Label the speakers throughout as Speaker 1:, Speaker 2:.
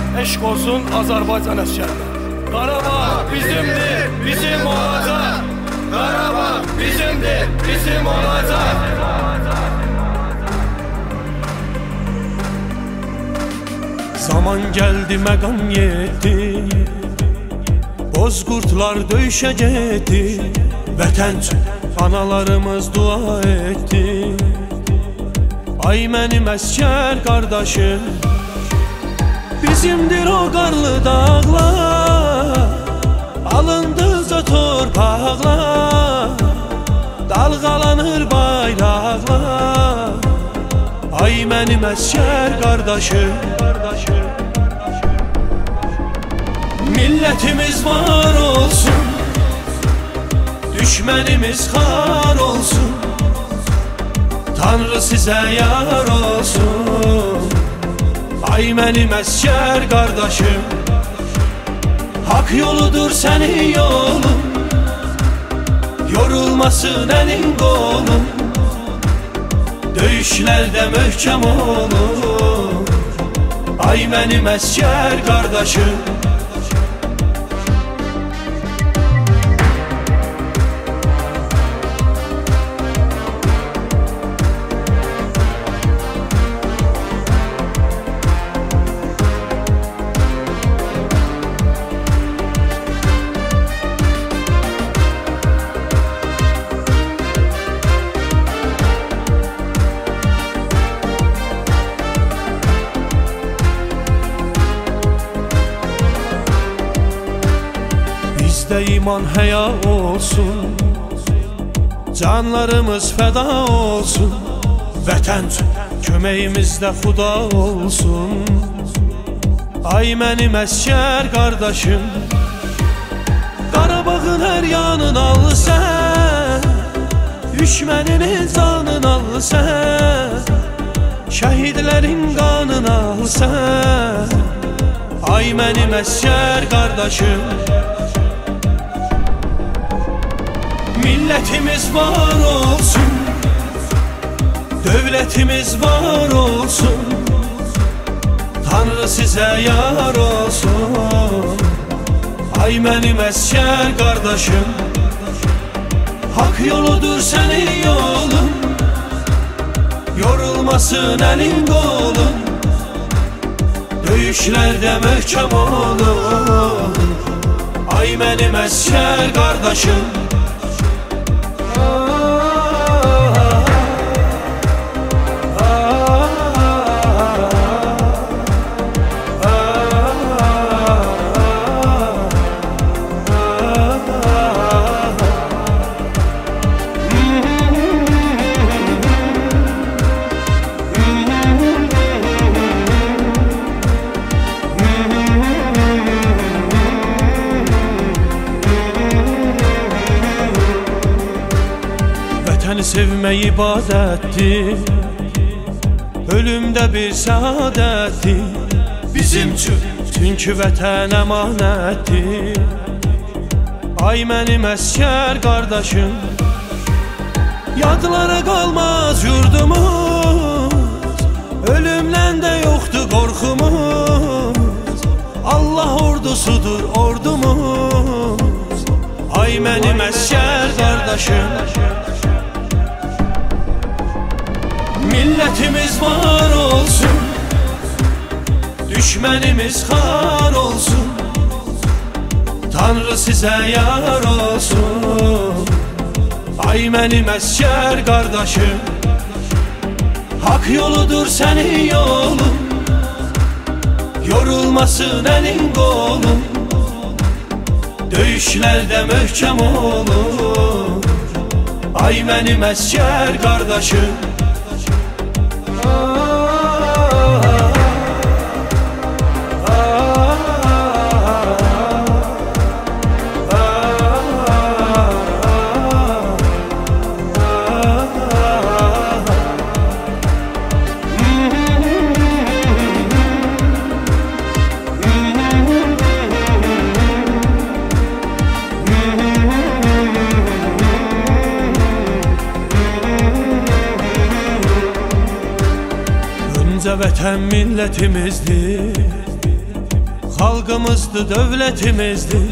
Speaker 1: eşq olsun Azərbaycan əsgərlər. Qarabağ bizimdir, bizim olacaq. Qarabağ bizimdir, bizim olacaq. Zaman gəldi, məqam yetdi, bozqurtlar döyüşə getdi. Vətən üçün analarımız dua etdi. Ay mənim əskər qardaşım, bizimdir o qarlı dağlar, alındıqca torpaqlar, dalğalanır bayraqlar. Ay mənim əskər qardaşım, millətimiz var olsun, düşmənimiz xar olsun. Tanrı sizə yar olsun. Ay mənim əskər qardaşım, haqq yoludur sənin yolun, yorulmasın əlin qolun, döyüşlərdə möhkəm olun. Ay mənim əskər qardaşım, bizdə iman həya olsun, canlarımız fəda olsun. Vətən üçün köməyimizdə xuda olsun. Ay mənim əskər qardaşım, Qarabağın hər yanını al sən, düşməninin canını al sən, şəhidlərin qanını al sən. Ay mənim əskər qardaşım, millətimiz var olsun, dövlətimiz var olsun. Tanrı sizə yar olsun. Ay mənim əskər qardaşım, haqq yoludur sənin yolun, yorulmasın əlin qolun, döyüşlərdə möhkəm olun. Ay mənim əskər qardaşım, vətəni sevmək ibadətdir, ölümdə bir səadətdir. Bizim üçün çünki vətən əmanətdir. Ay mənim əskər qardaşım, yadlara qalmaz yurdumuz, ölümdən də yoxdur qorxumuz. Allah ordusudur ordumuz. Ay mənim əskər qardaşım, millətimiz var olsun, düşmənimiz xar olsun. Tanrı sizə yar olsun. Ay mənim əskər qardaşım, haqq yoludur sənin yolun, yorulmasın əlin qolun, döyüşlərdə möhkəm olun. Ay mənim əskər qardaşım, Öncə vətən millətimizdir, Xalqımızdır, dövlətimizdir,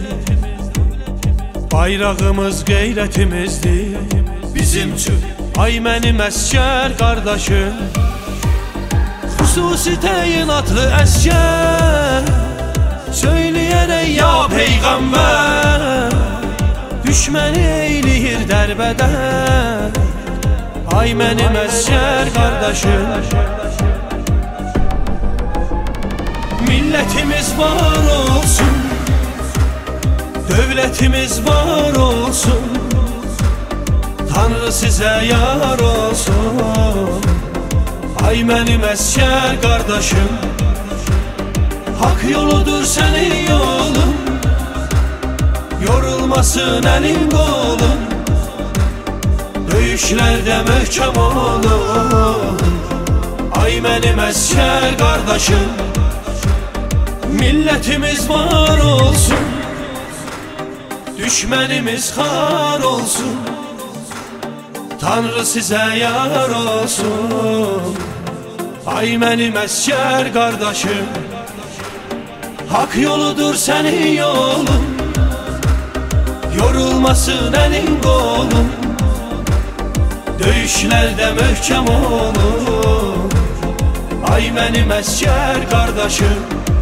Speaker 1: bayrağımız qeyrətimizdir bizim üçün. Ay mənim əskər qardaşım, xüsusi təyinatlı əskər, söyləyərək ya Peyğəmbər, düşməni eyləyir dərbədən. Ay mənim əskər qardaşım, millətimiz var olsun, dövlətimiz var olsun, Tanrı sizə yar olsun. Ay mənim əskər qardaşım, haqq yoludur sənin yolun, yorulmasın əlin qolun, döyüşlərdə möhkəm olun. Ay mənim əskər qardaşım, millətimiz var olsun, düşmənimiz xar olsun, Tanrı sizə yar olsun. Ay mənim əskər qardaşım, haqq yoludur sənin yolun, yorulmasın əlin qolun, döyüşlərdə möhkəm olun. Ay mənim əskər qardaşım,